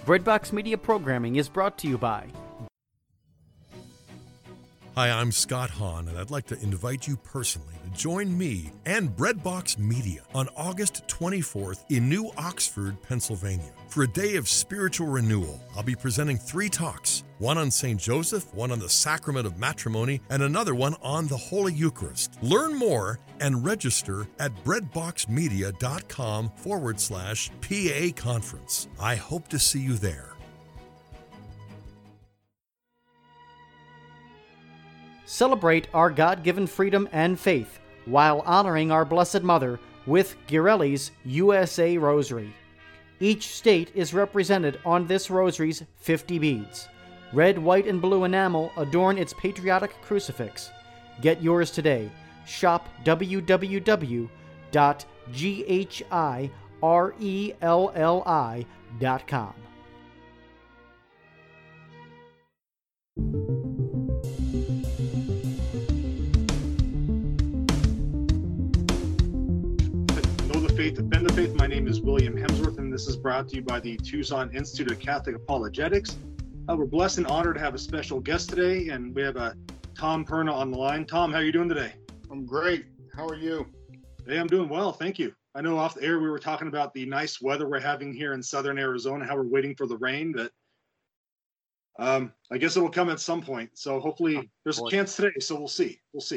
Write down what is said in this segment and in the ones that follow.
Breadbox Media programming is brought to you by... Hi, I'm Scott Hahn, and I'd like to invite you personally to join me and Breadbox Media on August 24th in New Oxford, Pennsylvania, for a day of spiritual renewal. I'll be presenting 3 talks, one on St. Joseph, one on the Sacrament of Matrimony, and another one on the Holy Eucharist. Learn more and register at breadboxmedia.com/PA conference. I hope to see you there. Celebrate our God-given freedom and faith while honoring our Blessed Mother with Ghirelli's USA Rosary. Each state is represented on this rosary's 50 beads. Red, white, and blue enamel adorn its patriotic crucifix. Get yours today. Shop www.GHIRELLI.com. Faith, Defend the Faith. My name is William Hemsworth, and this is brought to you by the Tucson Institute of Catholic Apologetics. We're blessed and honored to have a special guest today, and we have Tom Perna on the line. Tom, how are you doing today? I'm great. How are you? Hey, I'm doing well, thank you. I know off the air we were talking about the nice weather we're having here in southern Arizona, how we're waiting for the rain, but I guess it will come at some point. So hopefully there's a chance today, so we'll see.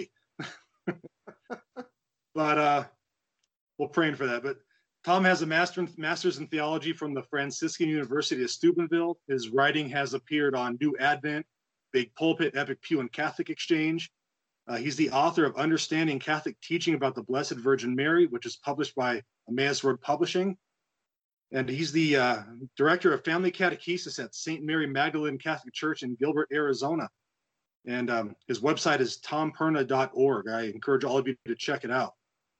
But we're praying for that. But Tom has a master's in theology from the Franciscan University of Steubenville. His writing has appeared on New Advent, Big Pulpit, Epic Pew, and Catholic Exchange. He's the author of Understanding Catholic Teaching About the Blessed Virgin Mary, which is published by Emmaus Road Publishing. And he's the director of Family Catechesis at St. Mary Magdalene Catholic Church in Gilbert, Arizona. And his website is tomperna.org. I encourage all of you to check it out.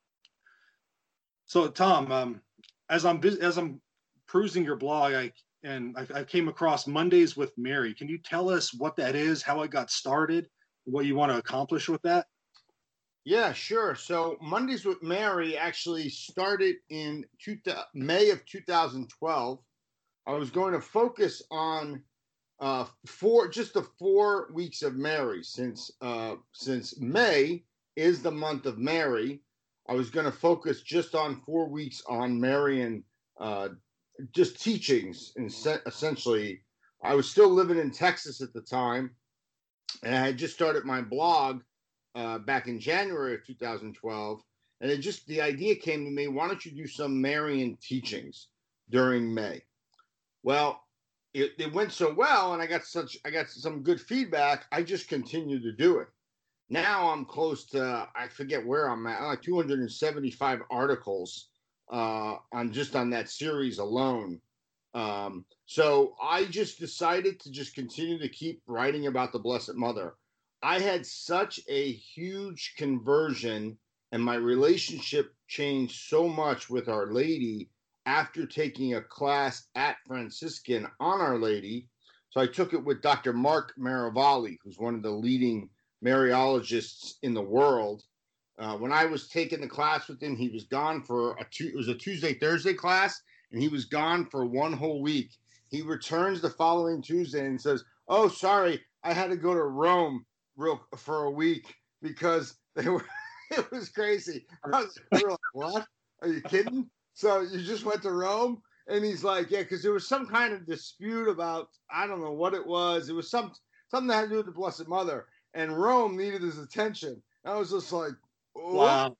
So Tom, as I'm perusing your blog, I came across Mondays with Mary. Can you tell us what that is, how it got started, what you want to accomplish with that? Yeah, sure. So Mondays with Mary actually started in May of 2012. I was going to focus on 4 weeks of Mary, since May is the month of Mary. I was going to focus just on 4 weeks on Mary and just teachings. And essentially, I was still living in Texas at the time, and I had just started my blog back in January of 2012. And the idea came to me, why don't you do some Marian teachings during May? Well, it went so well, and I got some good feedback. I just continued to do it. Now I'm close to, I forget where I'm at, like 275 articles on that series alone. So I just decided to just continue to keep writing about the Blessed Mother. I had such a huge conversion, and my relationship changed so much with Our Lady after taking a class at Franciscan on Our Lady. So I took it with Dr. Mark Maravalli, who's one of the leading Mariologists in the world. When I was taking the class with him, he was gone for it was a Tuesday-Thursday class, and he was gone for 1 whole week. He returns the following Tuesday and says, "Oh, sorry, I had to go to Rome for a week because it was crazy." I was like, "What? Are you kidding? So you just went to Rome?" And he's like, "Yeah, because there was some kind of dispute about, I don't know what it was. It was something that had to do with the Blessed Mother. And Rome needed his attention." I was just like, wow.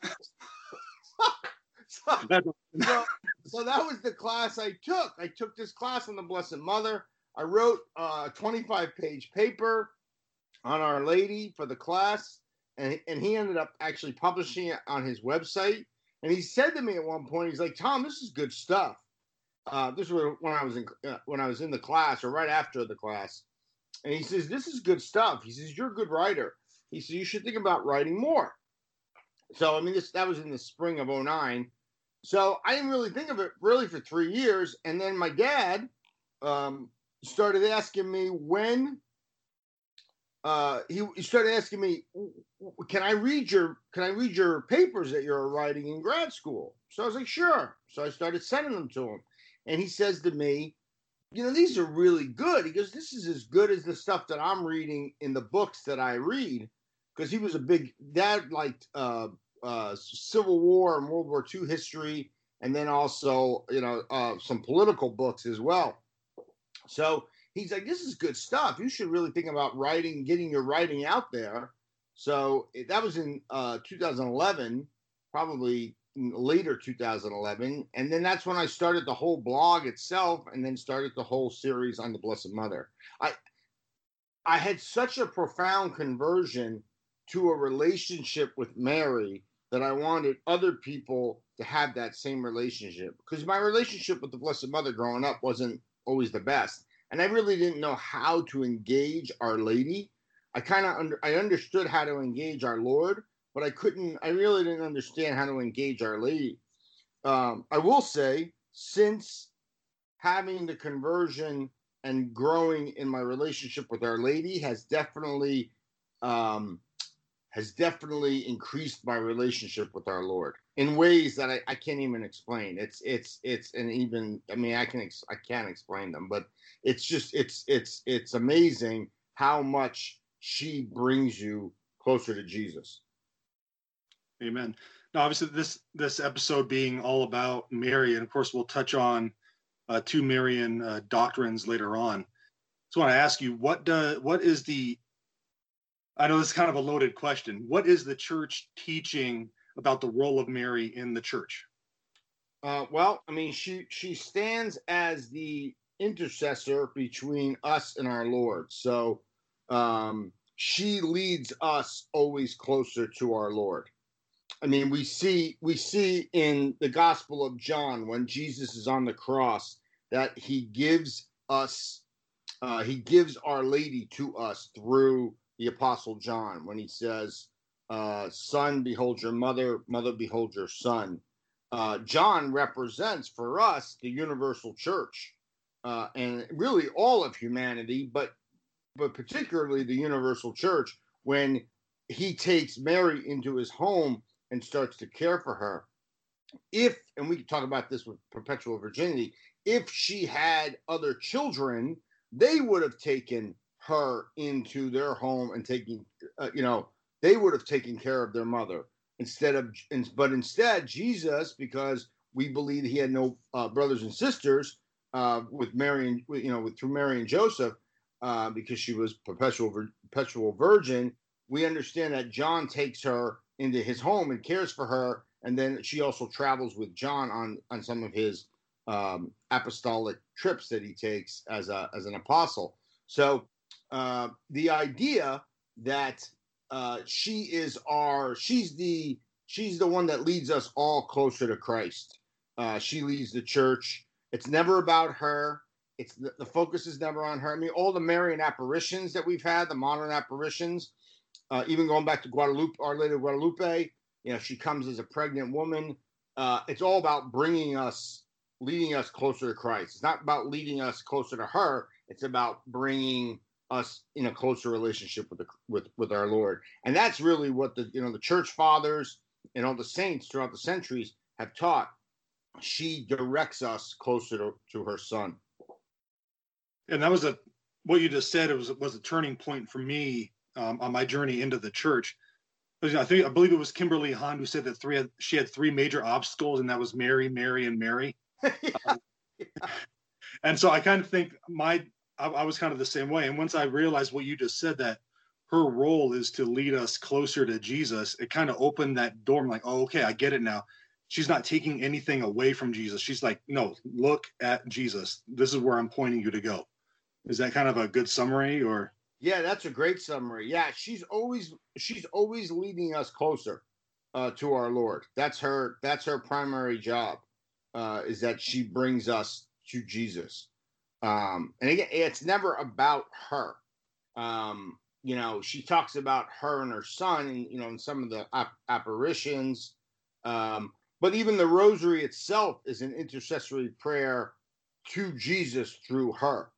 so that was the class I took. I took this class on the Blessed Mother. I wrote a 25-page paper on Our Lady for the class, and he ended up actually publishing it on his website. And he said to me at one point, he's like, "Tom, this is good stuff." This was when I was in the class, or right after the class. And he says, "This is good stuff." He says, "You're a good writer." He says, "You should think about writing more." So, I mean, that was in the spring of 2009. So I didn't really think of it really for 3 years. And then my dad started asking me when he started asking me, can I read your papers that you're writing in grad school? So I was like, sure. So I started sending them to him. And he says to me, these are really good. He goes, this is as good as the stuff that I'm reading in the books that I read, because he was a big dad, liked Civil War and World War II history, and then also some political books as well. So he's like, this is good stuff. You should really think about writing, getting your writing out there. So that was in 2011, probably later 2011. And then that's when I started the whole blog itself, and then started the whole series on the Blessed Mother. I had such a profound conversion to a relationship with Mary that I wanted other people to have that same relationship. Because my relationship with the Blessed Mother growing up wasn't always the best. And I really didn't know how to engage Our Lady. I understood how to engage our Lord, but I really didn't understand how to engage Our Lady. I will say, since having the conversion and growing in my relationship with Our Lady has definitely increased my relationship with our Lord in ways that I can't even explain. I can't explain them, but it's amazing how much she brings you closer to Jesus. Amen. Now, obviously, this episode being all about Mary, and of course, we'll touch on two Marian doctrines later on. So, I want to ask you, what is the? I know this is kind of a loaded question. What is the church teaching about the role of Mary in the church? Well, I mean, she stands as the intercessor between us and our Lord. So she leads us always closer to our Lord. I mean, we see in the Gospel of John, when Jesus is on the cross, that he gives Our Lady to us through the Apostle John, when he says, son, behold your mother, mother, behold your son. John represents for us the universal church, and really all of humanity, but particularly the universal church, when he takes Mary into his home and starts to care for her. And we can talk about this with perpetual virginity, if she had other children, they would have taken her into their home and they would have taken care of their mother but instead Jesus, because we believe he had no brothers and sisters with Mary, through Mary and Joseph, because she was perpetual virgin. We understand that John takes her into his home and cares for her, and then she also travels with John on some of his apostolic trips that he takes as an apostle. So the idea that she's the one that leads us all closer to Christ. She leads the church. It's never about her. The focus is never on her. I mean, all the Marian apparitions that we've had, the modern apparitions, even going back to Guadalupe, Our Lady of Guadalupe, she comes as a pregnant woman. It's all about leading us closer to Christ. It's not about leading us closer to her. It's about bringing us in a closer relationship with our Lord. And that's really what the church fathers and all the saints throughout the centuries have taught. She directs us closer to her son. And that was what you just said. It was a turning point for me on my journey into the church. I believe it was Kimberly Hahn who said that she had three major obstacles, and that was Mary, Mary, and Mary. And so I kind of think I was kind of the same way. And once I realized what you just said, that her role is to lead us closer to Jesus, it kind of opened that door. I'm like, oh, okay, I get it now. She's not taking anything away from Jesus. She's like, no, look at Jesus. This is where I'm pointing you to go. Is that kind of a good summary, or? Yeah, that's a great summary. Yeah, she's always leading us closer to our Lord. That's her primary job, is that she brings us to Jesus. And again, it's never about her. She talks about her and her son, in some of the apparitions. But even the rosary itself is an intercessory prayer to Jesus through her.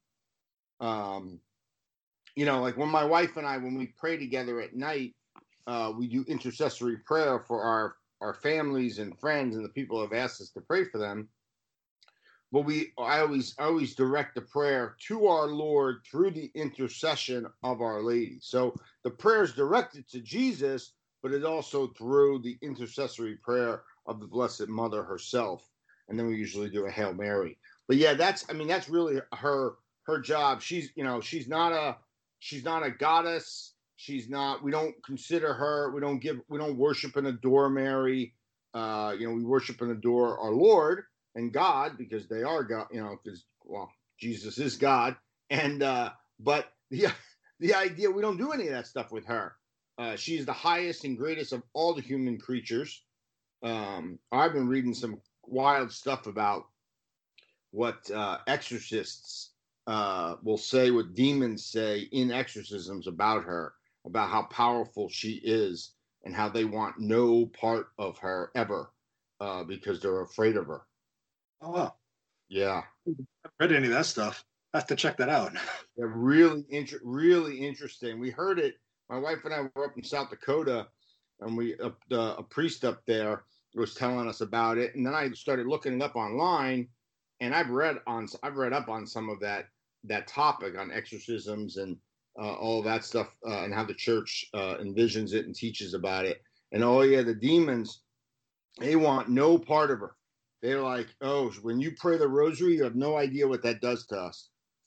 Like when my wife and I, when we pray together at night, we do intercessory prayer for our families and friends and the people who have asked us to pray for them. but I always direct the prayer to our Lord through the intercession of Our Lady. So the prayer is directed to Jesus, but it's also through the intercessory prayer of the Blessed Mother herself. And then we usually do a Hail Mary. But yeah, that's really her job. She's not a goddess. We don't consider her, we don't worship and adore Mary. We worship and adore our Lord and God, because they are God, because, Jesus is God. And, but the idea, we don't do any of that stuff with her. She is the highest and greatest of all the human creatures. I've been reading some wild stuff about what exorcists will say, what demons say in exorcisms about her, about how powerful she is and how they want no part of her ever because they're afraid of her. Oh, wow. Yeah. I haven't read any of that stuff. I have to check that out. Yeah, really interesting. We heard it. My wife and I were up in South Dakota, and a priest up there was telling us about it. And then I started looking it up online, and I've read up on some of that topic on exorcisms and all that stuff, and how the church envisions it and teaches about it. And the demons, they want no part of her. They're like, oh, when you pray the rosary, you have no idea what that does to us.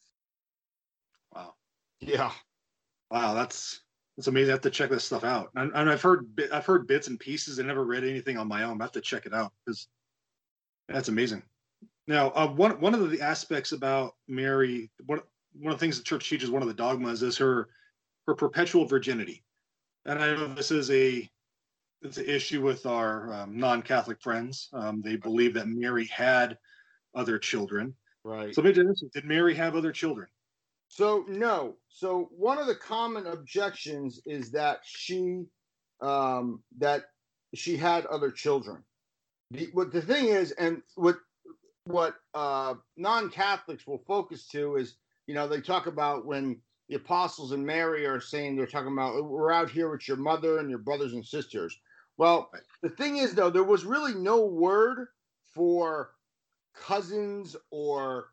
Wow. Yeah. Wow, that's amazing. I have to check this stuff out. And I've heard bits and pieces. I never read anything on my own. I have to check it out because that's amazing. Now, one of the aspects about Mary, one of the things the church teaches, one of the dogmas, is her perpetual virginity. And I know this is it's an issue with our non-Catholic friends. They believe that Mary had other children. Right. So did Mary have other children? So no. So one of the common objections is that she had other children. The thing is, and what non-Catholics will focus to is, they talk about when the apostles and Mary are saying, they're talking about, we're out here with your mother and your brothers and sisters. Well, the thing is, though, there was really no word for cousins or,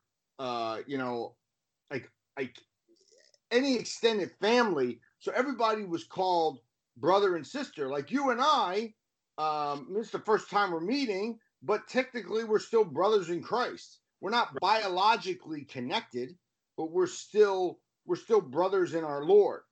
like any extended family. So everybody was called brother and sister. Like you and I, this is the first time we're meeting, but technically we're still brothers in Christ. We're not biologically connected, but we're still brothers in our Lord.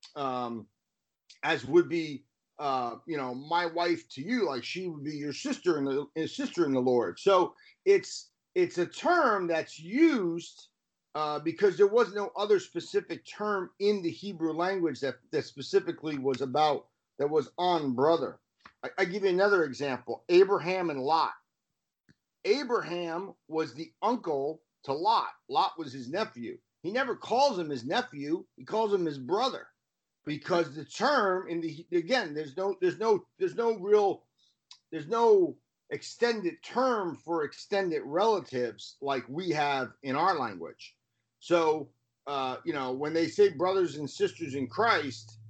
As would be, my wife to you, like she would be your sister in the Lord. So it's a term that's used because there was no other specific term in the Hebrew language that specifically was on brother. I give you another example: Abraham and Lot. Abraham was the uncle to Lot. Lot was his nephew. He never calls him his nephew; he calls him his brother, because the term there's no extended term for extended relatives like we have in our language. So when they say brothers and sisters in Christ,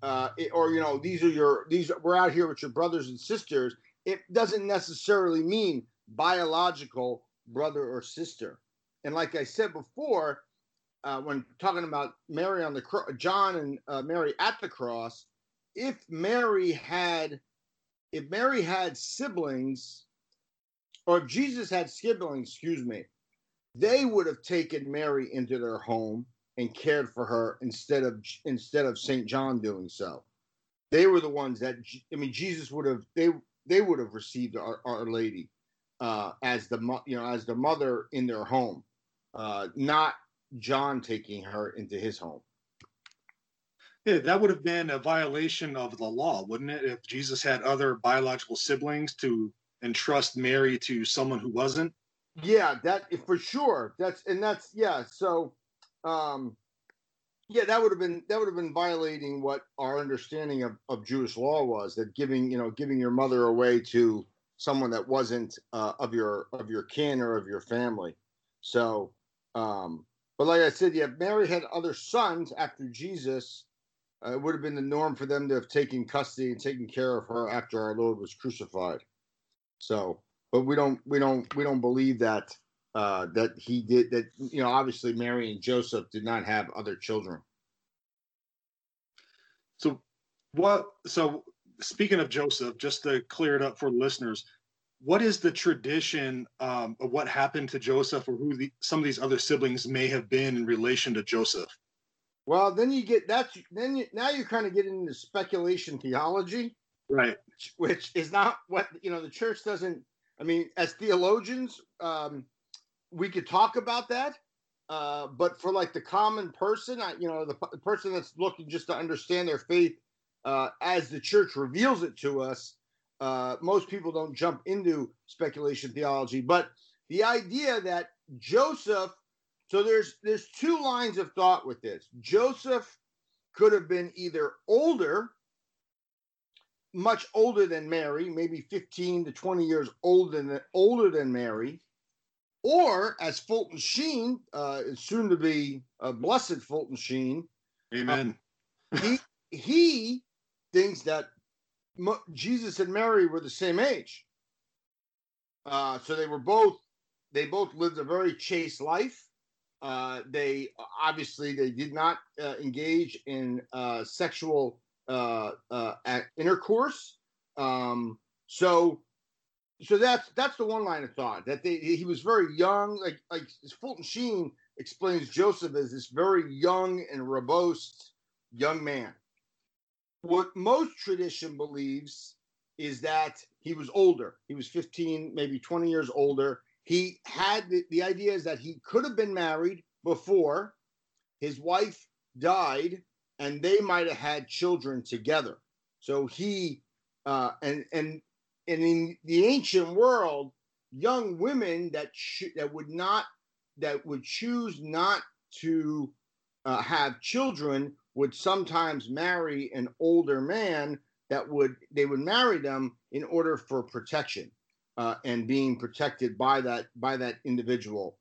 we're out here with your brothers and sisters, it doesn't necessarily mean biological brother or sister. And like I said before, when talking about Mary on the cross, John and Mary at the cross, if Mary had siblings, or if Jesus had siblings, they would have taken Mary into their home and cared for her instead of St. John doing so. They were the ones that, Jesus would have, they would have received Our Lady as the mother in their home, not John taking her into his home. Yeah, that would have been a violation of the law, wouldn't it? If Jesus had other biological siblings, to entrust Mary to someone who wasn't. Yeah, that for sure. So, that would have been violating what our understanding of Jewish law was, that giving your mother away to someone that wasn't of your kin or of your family. So, but like I said, Mary had other sons after Jesus. It would have been the norm for them to have taken custody and taken care of her after our Lord was crucified. So, but we don't believe that that he did. That obviously Mary and Joseph did not have other children. So speaking of Joseph, just to clear it up for listeners, what is the tradition of what happened to Joseph, or who some of these other siblings may have been in relation to Joseph? Well, then now you're kind of getting into speculation theology, right? Which is not what the church doesn't. I mean, as theologians, we could talk about that, but for like the common person, the person that's looking just to understand their faith as the church reveals it to us, most people don't jump into speculation theology. But the idea that Joseph, so there's two lines of thought with this. Joseph could have been either older, much older than Mary, maybe 15 to 20 years older than Mary, or as Fulton Sheen, soon to be blessed Fulton Sheen, amen. He thinks that Jesus and Mary were the same age. So they both lived a very chaste life. They did not engage in sexual intercourse. So that's the one line of thought, that he was very young. Like Fulton Sheen explains Joseph as this very young and robust young man. What most tradition believes is that he was older. He was 15, maybe 20 years older. He had the idea is that he could have been married before his wife died, and they might have had children together. So he and in the ancient world, young women that would choose not to have children would sometimes marry an older man they would marry them in order for protection and being protected by that individual.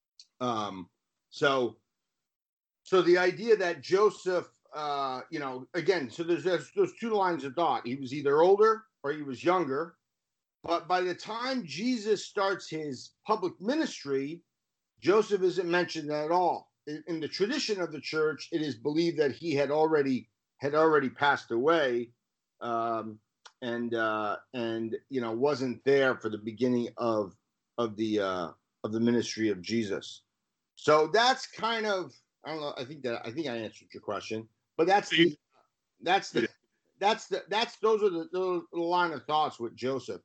So the idea that Joseph, again, so there's those two lines of thought. He was either older or he was younger. But by the time Jesus starts his public ministry, Joseph isn't mentioned at all. In the tradition of the church, it is believed that he had already passed away, and wasn't there for the beginning of the ministry of Jesus. So that's kind of, I don't know. I think I answered your question, but those are the line of thoughts with Joseph.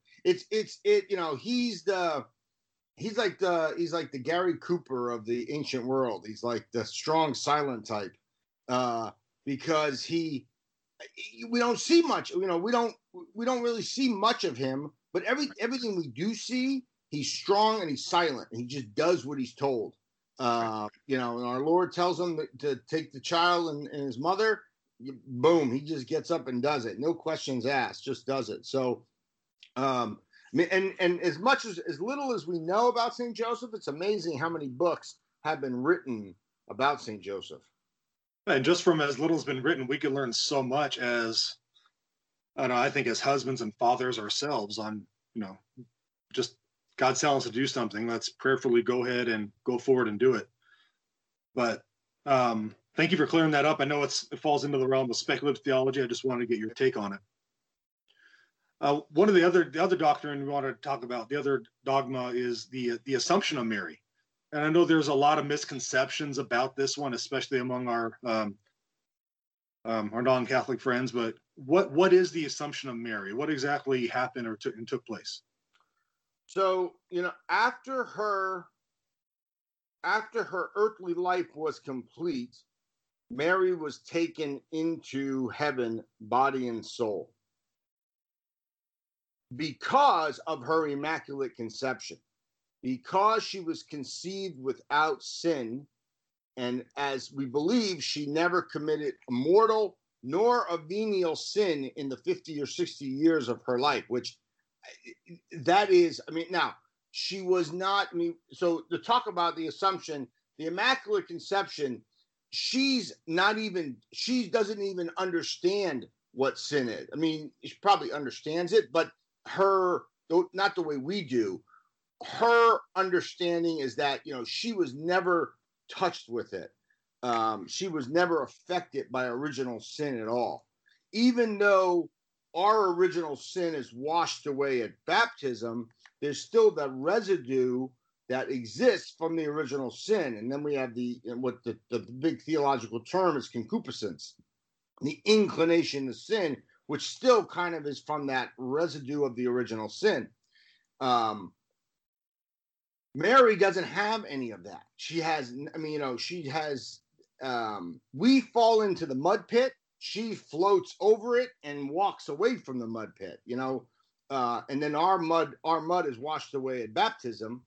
He's like the Gary Cooper of the ancient world. He's like the strong, silent type, because we don't see much. We don't really see much of him. But everything we do see, he's strong and he's silent. And he just does what he's told. And our Lord tells him to take the child and his mother. Boom, he just gets up and does it. No questions asked, just does it. So, and as little as we know about St. Joseph, it's amazing how many books have been written about St. Joseph. And just from as little has been written, we can learn so much as, I think as husbands and fathers ourselves on, just God's telling us to do something. Let's prayerfully go ahead and go forward and do it. But thank you for clearing that up. I know it falls into the realm of speculative theology. I just wanted to get your take on it. One of the other doctrine we want to talk about, the other dogma, is the Assumption of Mary. And I know there's a lot of misconceptions about this one, especially among our non-Catholic friends. But what is the Assumption of Mary? What exactly happened or took place? So after her earthly life was complete, Mary was taken into heaven, body and soul, because of her immaculate conception, because she was conceived without sin, and as we believe, she never committed a mortal nor a venial sin in the 50 or 60 years of her life, which that is, now, she was not, so to talk about the Assumption, the Immaculate Conception, she doesn't even understand what sin is. She probably understands it, but not the way we do. her understanding is that, she was never touched with it. She was never affected by original sin at all. Even though our original sin is washed away at baptism, there's still that residue that exists from the original sin. And then we have what the big theological term is concupiscence, the inclination to sin, which still kind of is from that residue of the original sin. Mary doesn't have any of that. She has, we fall into the mud pit. She floats over it and walks away from the mud pit, and then our mud is washed away at baptism.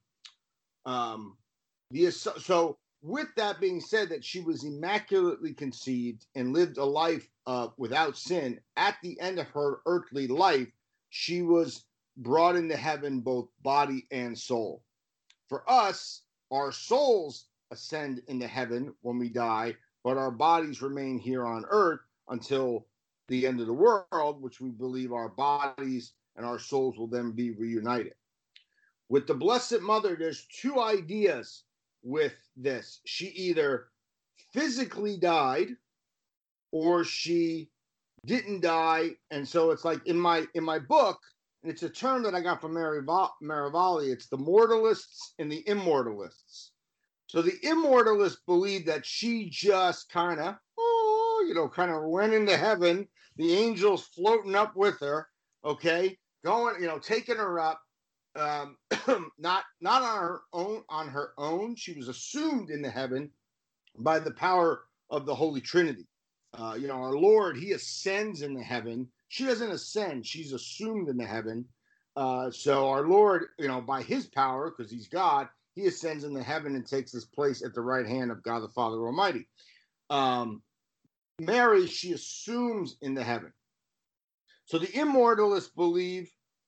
So with that being said, that she was immaculately conceived and lived a life without sin, at the end of her earthly life, she was brought into heaven, both body and soul. For us, our souls ascend into heaven when we die, but our bodies remain here on earth until the end of the world, which we believe our bodies and our souls will then be reunited. With the Blessed Mother, there's two ideas with this. She either physically died or she didn't die. And so it's like in my book, and it's a term that I got from Maravali, it's the mortalists and the immortalists. So the immortalists believe that she just kind of went into heaven, the angels floating up with her, okay, going, taking her up, not on her own. She was assumed into heaven by the power of the Holy Trinity. Our Lord, he ascends into heaven. She doesn't ascend, she's assumed into heaven. So our Lord, by his power, because he's God, he ascends into heaven and takes his place at the right hand of God the Father Almighty. Mary, she assumes into heaven. So the immortalists believe,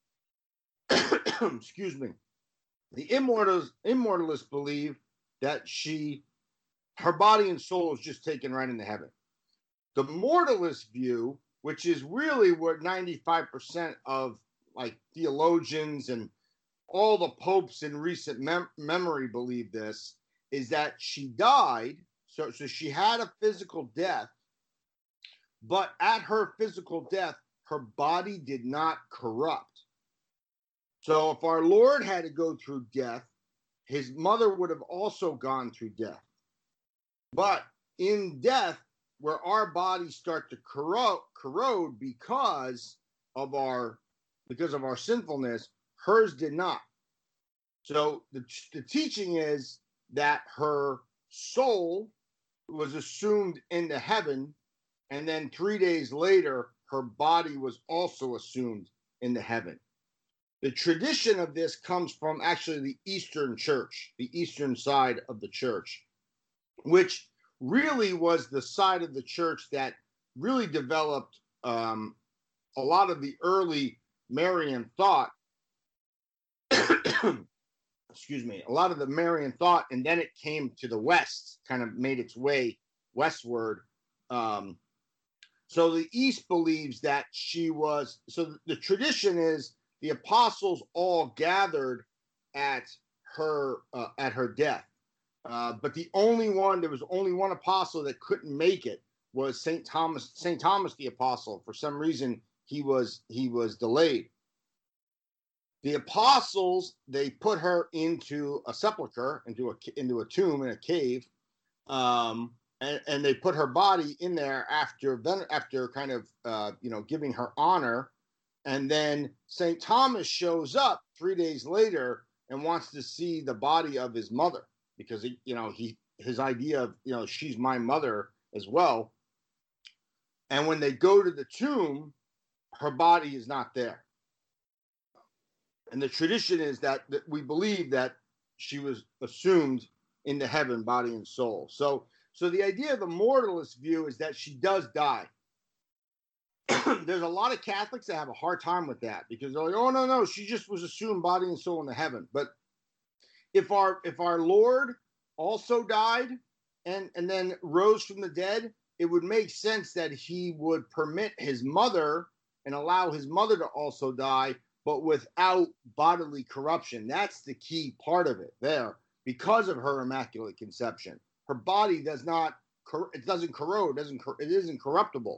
excuse me, the immortalists believe that her body and soul is just taken right into heaven. The mortalist view, which is really what 95% of theologians and all the popes in recent memory believe this, is that she died. So she had a physical death, but at her physical death, her body did not corrupt. So if our Lord had to go through death, his mother would have also gone through death. But in death, where our bodies start to corrode because of our sinfulness, hers did not. So the teaching is that her soul was assumed into heaven, and then 3 days later, her body was also assumed into heaven. The tradition of this comes from actually the Eastern Church, the Eastern side of the church, which really was the side of the church that really developed a lot of the early Marian thought. Excuse me, a lot of the Marian thought, and then it came to the West, kind of made its way westward. So the East believes that she was, so the tradition is the apostles all gathered at her death. But there was only one apostle that couldn't make it, was St. Thomas the apostle. For some reason, he was delayed. The apostles, they put her into a sepulcher, into a tomb in a cave, and they put her body in there after kind of giving her honor. And then St. Thomas shows up 3 days later and wants to see the body of his mother, because his idea of she's my mother as well. And when they go to the tomb, her body is not there. And the tradition is that we believe that she was assumed into heaven, body and soul. So the idea of the mortalist view is that she does die. There's a lot of Catholics that have a hard time with that, because they're like, oh, no, she just was assumed body and soul into heaven. But if our Lord also died and then rose from the dead, it would make sense that he would permit his mother and allow his mother to also die, but without bodily corruption. That's the key part of it there. Because of her immaculate conception, her body doesn't corrode, it isn't corruptible.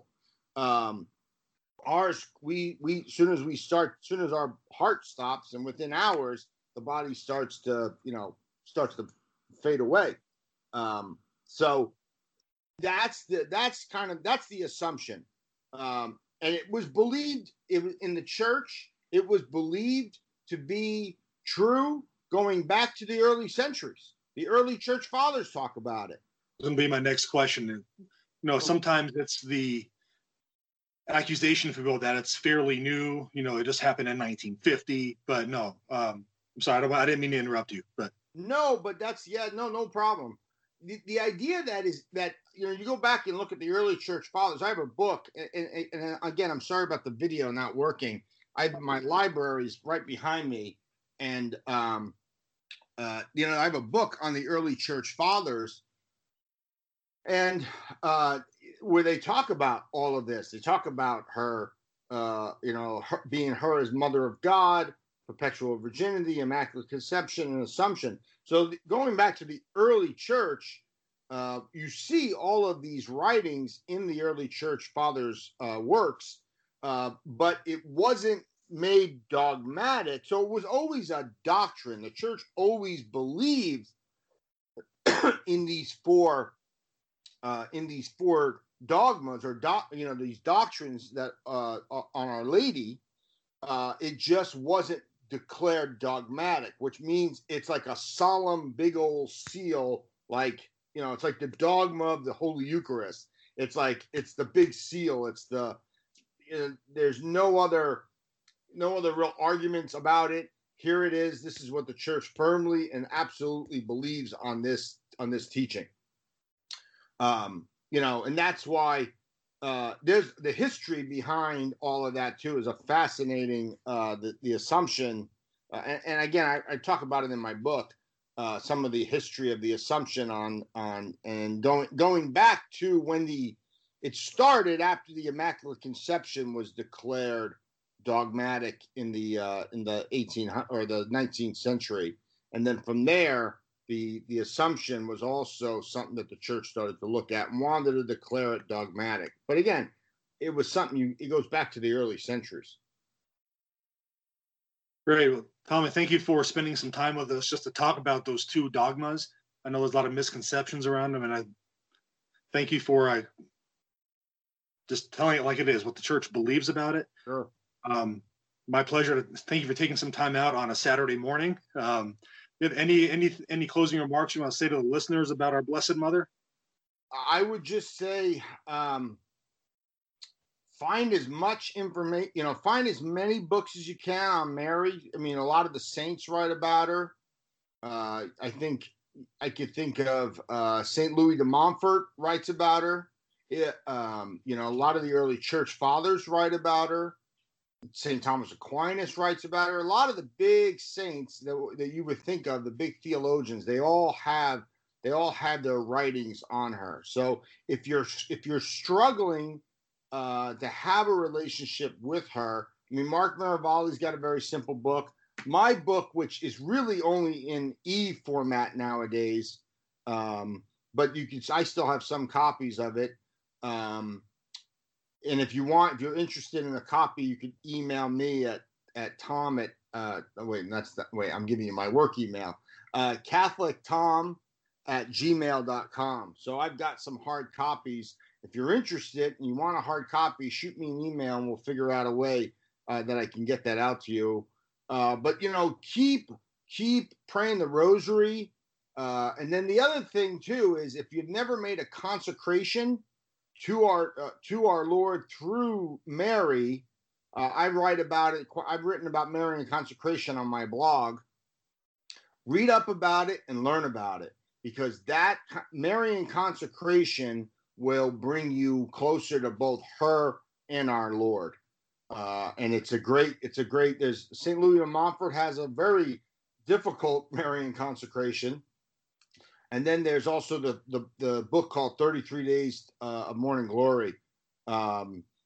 Ours, soon as our heart stops, and within hours, the body starts to fade away. So that's the assumption. And it was believed in the church. It was believed to be true going back to the early centuries. The early church fathers talk about it. That's going to be my next question. Sometimes it's the accusation, if you will, that it's fairly new. It just happened in 1950. But no, I'm sorry, I didn't mean to interrupt you. But no, but no problem. The idea that you go back and look at the early church fathers. I have a book, and again, I'm sorry about the video not working. My library's right behind me, and I have a book on the early church fathers, and where they talk about all of this. They talk about her, her being her as mother of God, perpetual virginity, immaculate conception, and assumption. So going back to the early church, you see all of these writings in the early church fathers' works, but it wasn't made dogmatic. So it was always a doctrine. The church always believed in these four dogmas or these doctrines that on Our Lady. It just wasn't declared dogmatic, which means it's like a solemn big old seal, like it's like the dogma of the Holy Eucharist. It's the big seal. It's there's no other real arguments about it. Here it is. This is what the church firmly and absolutely believes on this teaching. And that's why there's the history behind all of that too is a fascinating the Assumption, and again I talk about it in my book, some of the history of the Assumption on and going back to when it started after the Immaculate Conception was declared dogmatic in the 1800 or the 19th century, and then from there the Assumption was also something that the church started to look at and wanted to declare it dogmatic. But again, it was something it goes back to the early centuries. Great. Well, Tommy, thank you for spending some time with us just to talk about those two dogmas. I know there's a lot of misconceptions around them, and I thank you for just telling it like it is, what the church believes about it. Sure. My pleasure. Thank you for taking some time out on a Saturday morning. You have any closing remarks you want to say to the listeners about our Blessed Mother? I would just say, find as much information, find as many books as you can on Mary. I mean, a lot of the saints write about her. I think I could think of St. Louis de Montfort writes about her. A lot of the early church fathers write about her. St. Thomas Aquinas writes about her. A lot of the big saints that you would think of, the big theologians, they all have their writings on her. So if you're struggling to have a relationship with her, I mean, Mark Maravali's got a very simple book. My book, which is really only in e-format nowadays, but I still have some copies of it. And if you're interested in a copy, you can email me at Tom at I'm giving you my work email, catholictom@gmail.com. So I've got some hard copies. If you're interested and you want a hard copy, shoot me an email and we'll figure out a way that I can get that out to you. But keep praying the rosary. And then the other thing too is if you've never made a consecration to our Lord through Mary, I write about it. I've written about Marian consecration on my blog. Read up about it and learn about it, because that Marian consecration will bring you closer to both her and our Lord. And it's a great. There's St. Louis de Montfort has a very difficult Marian consecration. And then there's also the book called 33 Days of Morning Glory.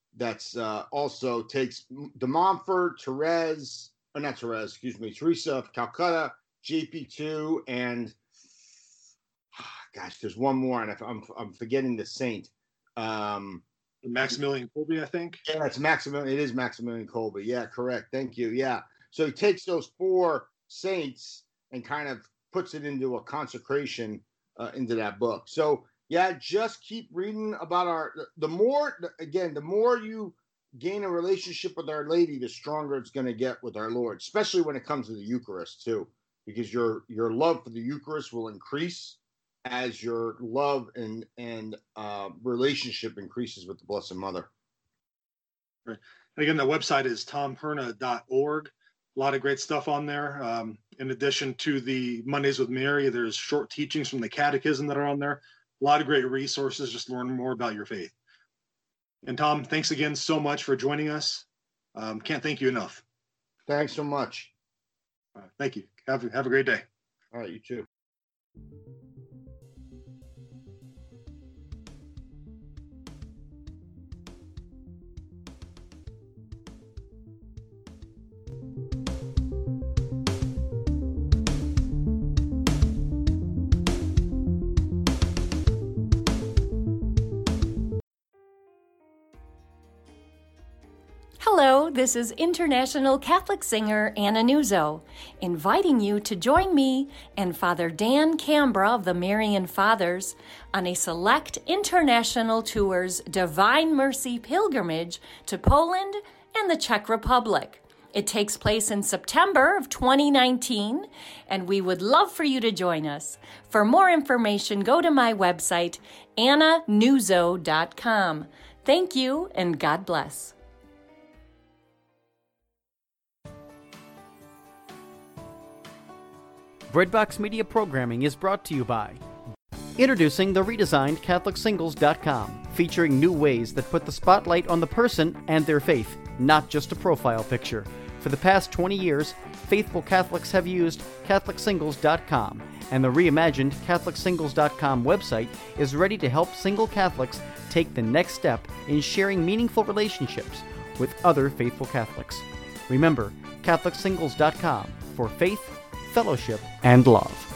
that's also takes de Montfort, Teresa of Calcutta, JP2, and gosh, there's one more, and I'm forgetting the saint. Maximilian Kolbe, I think. Yeah, it's Maximilian. It is Maximilian Kolbe. Yeah, correct. Thank you. Yeah. So he takes those 4 saints and kind of puts it into a consecration into that book. So yeah, just keep reading about the more you gain a relationship with Our Lady, the stronger it's going to get with our Lord, especially when it comes to the Eucharist too, because your love for the Eucharist will increase as your love and relationship increases with the Blessed Mother. Right. And again, the website is tomperna.org. A lot of great stuff on there. In addition to the Mondays with Mary, there's short teachings from the Catechism that are on there. A lot of great resources just to learn more about your faith. And Tom, thanks again so much for joining us. Can't thank you enough. Thanks so much. Thank you. Have a great day. All right, you too. Hello, this is international Catholic singer Anna Nuzzo, inviting you to join me and Father Dan Cambra of the Marian Fathers on a select international tour's Divine Mercy pilgrimage to Poland and the Czech Republic. It takes place in September of 2019, and we would love for you to join us. For more information, go to my website, annanuzzo.com. Thank you, and God bless. Breadbox Media programming is brought to you by introducing the redesigned CatholicSingles.com, featuring new ways that put the spotlight on the person and their faith, not just a profile picture. For the past 20 years, faithful Catholics have used CatholicSingles.com, and the reimagined CatholicSingles.com website is ready to help single Catholics take the next step in sharing meaningful relationships with other faithful Catholics. Remember, CatholicSingles.com for faith, fellowship, and love.